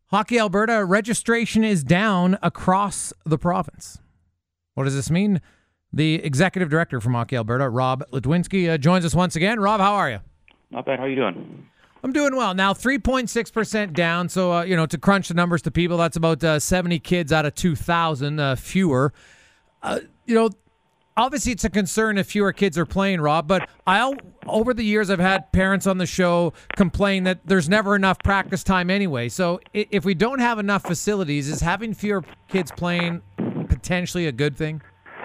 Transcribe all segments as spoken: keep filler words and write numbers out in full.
Hockey Alberta registration is down across the province. What does this mean? The executive director from Hockey Alberta, Rob Litwinski, uh, joins us once again. Rob, how are you? Not bad. How are you doing? I'm doing well. Now, three point six percent down. So, uh, you know, to crunch the numbers to people, that's about uh, seventy kids out of two thousand uh, fewer. Uh, you know, obviously it's a concern if fewer kids are playing, Rob, but I, over the years I've had parents on the show complain that there's never enough practice time anyway. So if we don't have enough facilities, is having fewer kids playing potentially a good thing?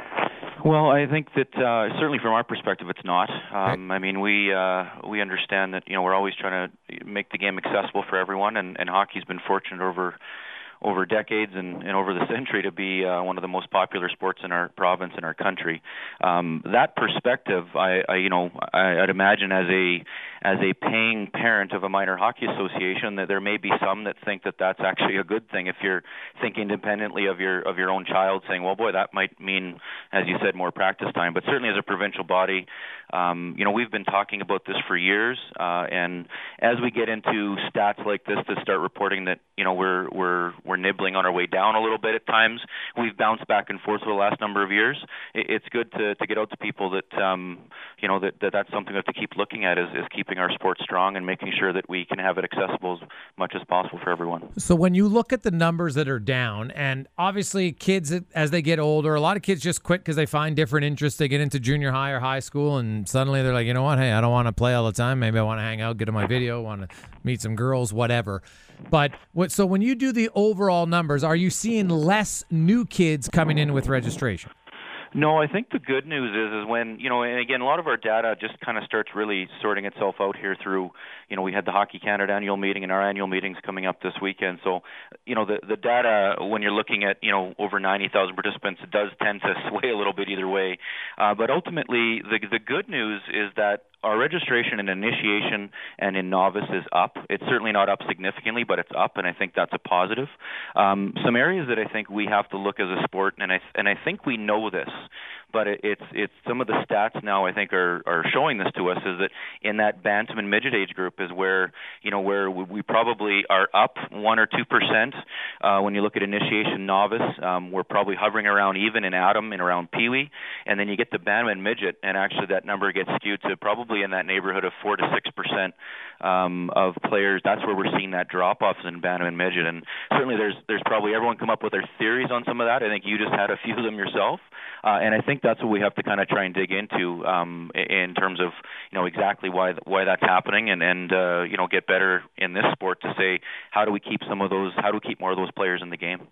Well, I think that uh, certainly from our perspective, it's not. Um, I mean, we uh, we understand that you know we're always trying to make the game accessible for everyone, and, and hockey's been fortunate over over decades and, and over the century to be uh, one of the most popular sports in our province and our country. Um, that perspective, I, I you know, I, I'd imagine as a as a paying parent of a minor hockey association, that there may be some that think that that's actually a good thing. If you're thinking independently of your of your own child, saying, well, boy, that might mean, as you said, more practice time. But certainly as a provincial body, um, you know, we've been talking about this for years, uh, and as we get into stats like this that start reporting that you know we're we're we're nibbling on our way down a little bit at times. We've bounced back and forth for the last number of years. It's good to, to get out to people that, um, you know, that, that that's something we have to keep looking at is, is keeping our sport strong and making sure that we can have it accessible as much as possible for everyone. So when you look at the numbers that are down, and obviously kids, as they get older, a lot of kids just quit because they find different interests. They get into junior high or high school, and suddenly they're like, you know what, hey, I don't want to play all the time. Maybe I want to hang out, get in my video, want to meet some girls, whatever. But what? So when you do the overall numbers, are you seeing less new kids coming in with registration? No, I think the good news is is when, you know, and again, a lot of our data just kind of starts really sorting itself out here through, you know, we had the Hockey Canada annual meeting and our annual meetings coming up this weekend. So, you know, the the data, when you're looking at, you know, over ninety thousand participants, it does tend to sway a little bit either way. Uh, but ultimately, the the good news is that our registration in initiation and in novice is up. It's certainly not up significantly, but it's up, and I think that's a positive. Um, some areas that I think we have to look as a sport, and I and I think we know this, but it, it's it's some of the stats now I think are, are showing this to us is that in that bantam and midget age group is where you know where we probably are up one or two percent uh, when you look at initiation novice. Um, we're probably hovering around even in atom and around peewee, and then you get the bantam and midget, and actually that number gets skewed to probably in that neighborhood of four to six percent um, of players. That's where we're seeing that drop off in bantam and midget, and certainly there's there's probably everyone come up with their theories on some of that. I think you just had a few of them yourself, uh, and I think that's what we have to kind of try and dig into um, in terms of you know exactly why why that's happening, and and uh, you know get better in this sport to say how do we keep some of those how do we keep more of those players in the game.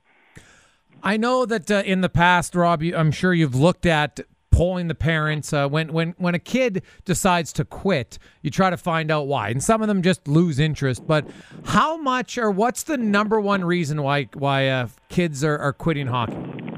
I know that uh, in the past, Rob, you, I'm sure you've looked at polling the parents. Uh, when when when a kid decides to quit, you try to find out why, and some of them just lose interest. But how much, or what's the number one reason why why uh, kids are, are quitting hockey?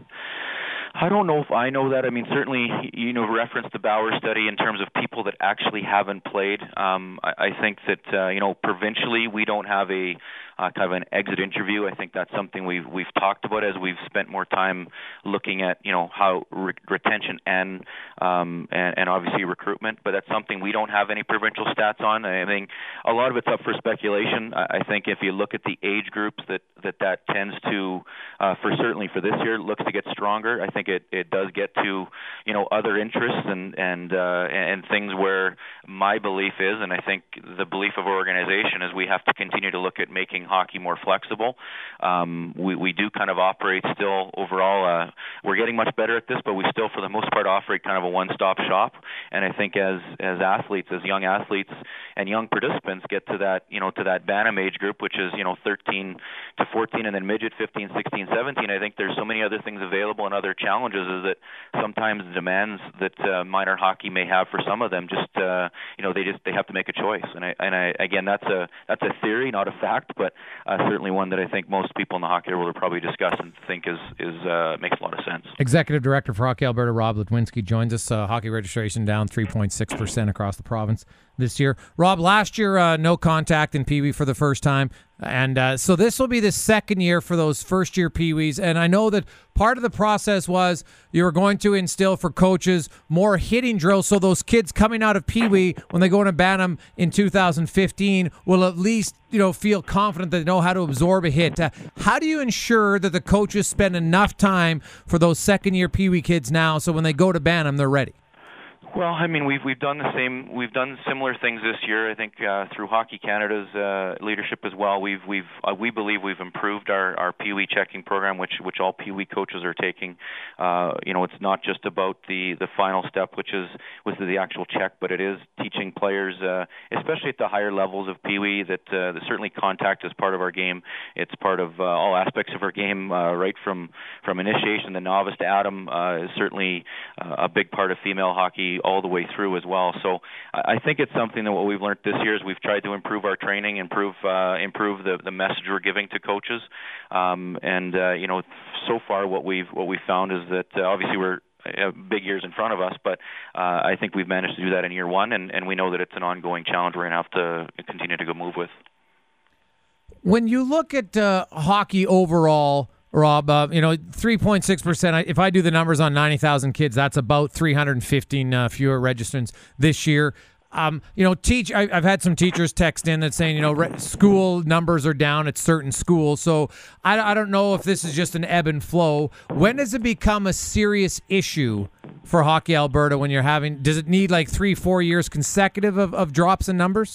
I don't know if I know that. I mean, certainly, you know, reference the Bauer study in terms of people that actually haven't played. Um, I, I think that, uh, you know, provincially, we don't have a uh, kind of an exit interview. I think that's something we've we've talked about as we've spent more time looking at, you know, how re- retention and, um, and and obviously recruitment. But that's something we don't have any provincial stats on. I think a lot of it's up for speculation. I, I think if you look at the age groups that that, that tends to, uh, for certainly for this year, looks to get stronger. I think it, it does get to, you know, other interests and and uh, and things where my belief is, and I think the belief of our organization is we have to continue to look at making hockey more flexible. Um, we, we do kind of operate still overall, uh, we're getting much better at this, but we still for the most part operate kind of a one-stop shop. And I think as as athletes, as young athletes and young participants get to that, you know, to that bantam age group, which is, you know, thirteen to fourteen, and then midget fifteen, sixteen, seventeen, I think there's so many other things available and other challenges is that sometimes the demands that uh, minor hockey may have for some of them just, uh, you know, they just they have to make a choice. And I, and I, again, that's a that's a theory, not a fact, but uh, certainly one that I think most people in the hockey world will probably discuss and think is is uh, makes a lot of sense. Executive Director for Hockey Alberta, Rob Litwinski, joins us. Uh, hockey registration down three point six percent across the province. this year. Rob, last year, uh, no contact in Pee Wee for the first time. And uh, so this will be the second year for those first-year Pee Wees. And I know that part of the process was you were going to instill for coaches more hitting drills so those kids coming out of Pee Wee, when they go into Bantam in two thousand fifteen, will at least you know feel confident that they know how to absorb a hit. Uh, how do you ensure that the coaches spend enough time for those second-year Pee Wee kids now so when they go to Bantam, they're ready? Well, I mean, we've we've done the same. We've done similar things this year. I think uh, through Hockey Canada's uh, leadership as well. We've we've uh, we believe we've improved our, our Pee Wee checking program, which which all Pee Wee coaches are taking. Uh, you know, it's not just about the, the final step, which is was the actual check, but it is teaching players, uh, especially at the higher levels of Pee Wee, that, uh, that certainly contact is part of our game. It's part of uh, all aspects of our game, uh, right from from initiation, the novice to Atom, uh, is certainly uh, a big part of female hockey all the way through as well. So I think it's something that what we've learned this year is we've tried to improve our training, improve uh, improve the, the message we're giving to coaches, um, and uh, you know, so far what we've what we've found is that uh, obviously we're uh, big years in front of us, but uh, I think we've managed to do that in year one, and, and we know that it's an ongoing challenge we're going to have to continue to go move with. When you look at uh, hockey overall, Rob, uh, you know, three point six percent, if I do the numbers on ninety thousand kids, that's about three hundred fifteen uh, fewer registrants this year. Um, you know, teach. I, I've had some teachers text in that saying, you know, re- school numbers are down at certain schools. So I, I don't know if this is just an ebb and flow. When does it become a serious issue for Hockey Alberta when you're having, does it need like three, four years consecutive of, of drops in numbers?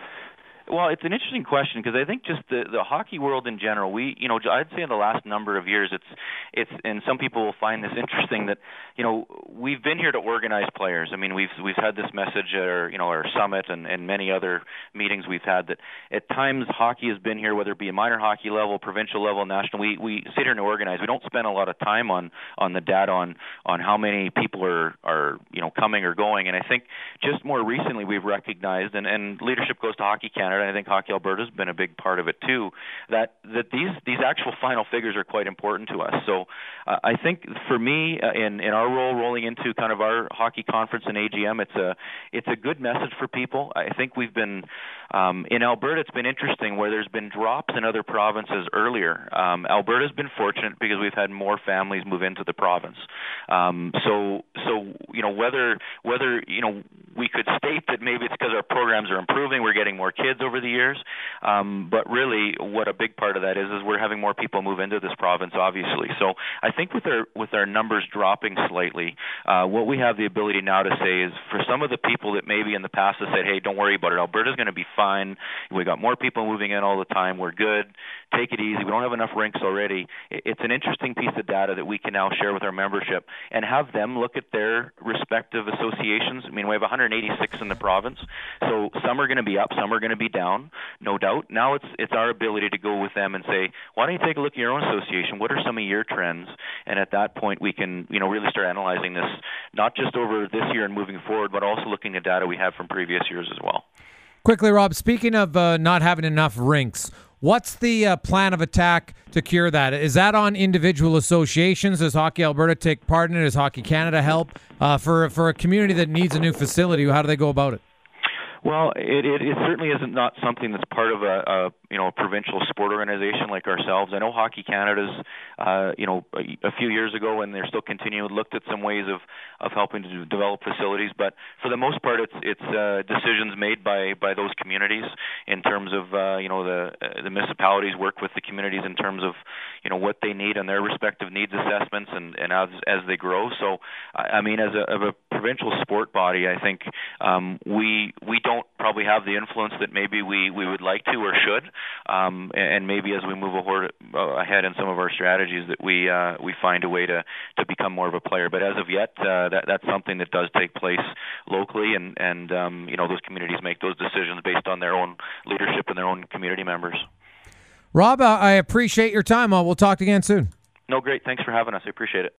Well, it's an interesting question because I think just the, the hockey world in general, we, you know, I'd say in the last number of years, it's, it's, and some people will find this interesting that, you know, we've been here to organize players. I mean, we've, we've had this message at our, you know, our summit and, and many other meetings we've had that at times hockey has been here, whether it be a minor hockey level, provincial level, national. We, we sit here and organize. We don't spend a lot of time on, on the data on, on how many people are, are, you know, coming or going. And I think just more recently we've recognized, and, and leadership goes to Hockey Canada, and I think Hockey Alberta has been a big part of it too, that that these these actual final figures are quite important to us. So uh, I think for me, uh, in in our role rolling into kind of our hockey conference and A G M, it's a it's a good message for people. I think we've been um, in Alberta. It's been interesting where there's been drops in other provinces earlier. Um, Alberta's been fortunate because we've had more families move into the province. Um, so so you know whether whether you know we could state that maybe it's because our programs are improving, we're getting more kids over the years, um, but really what a big part of that is is we're having more people move into this province, obviously. So I think with our with our numbers dropping slightly, uh, what we have the ability now to say is for some of the people that maybe in the past have said, hey, don't worry about it, Alberta's going to be fine, we got more people moving in all the time, we're good, take it easy, we don't have enough rinks already. It's an interesting piece of data that we can now share with our membership and have them look at their respective associations. I mean, we have one hundred eighty-six in the province, so some are going to be up, some are going to be down, no doubt. Now it's it's our ability to go with them and say, why don't you take a look at your own association? What are some of your trends? And at that point, we can you know really start analyzing this, not just over this year and moving forward, but also looking at data we have from previous years as well. Quickly, Rob, speaking of uh, not having enough rinks, what's the uh, plan of attack to cure that? Is that on individual associations? Does Hockey Alberta take part in it? Does Hockey Canada help? Uh, for, for a community that needs a new facility, how do they go about it? Well, it, it, it certainly isn't not something that's part of a, a you know a provincial sport organization like ourselves. I know Hockey Canada's uh, you know a, a few years ago, and they're still continuing, looked at some ways of, of helping to develop facilities. But for the most part, it's it's uh, decisions made by, by those communities in terms of uh, you know the uh, the municipalities work with the communities in terms of you know what they need and their respective needs assessments and, and as as they grow. So I mean, as a, of a provincial sport body, I think um, we we don't don't probably have the influence that maybe we, we would like to or should, um, and maybe as we move ahead in some of our strategies that we uh, we find a way to, to become more of a player. But as of yet, uh, that that's something that does take place locally, and and um, you know those communities make those decisions based on their own leadership and their own community members. Rob, uh, I appreciate your time. Uh, we'll talk again soon. No, great. Thanks for having us. I appreciate it.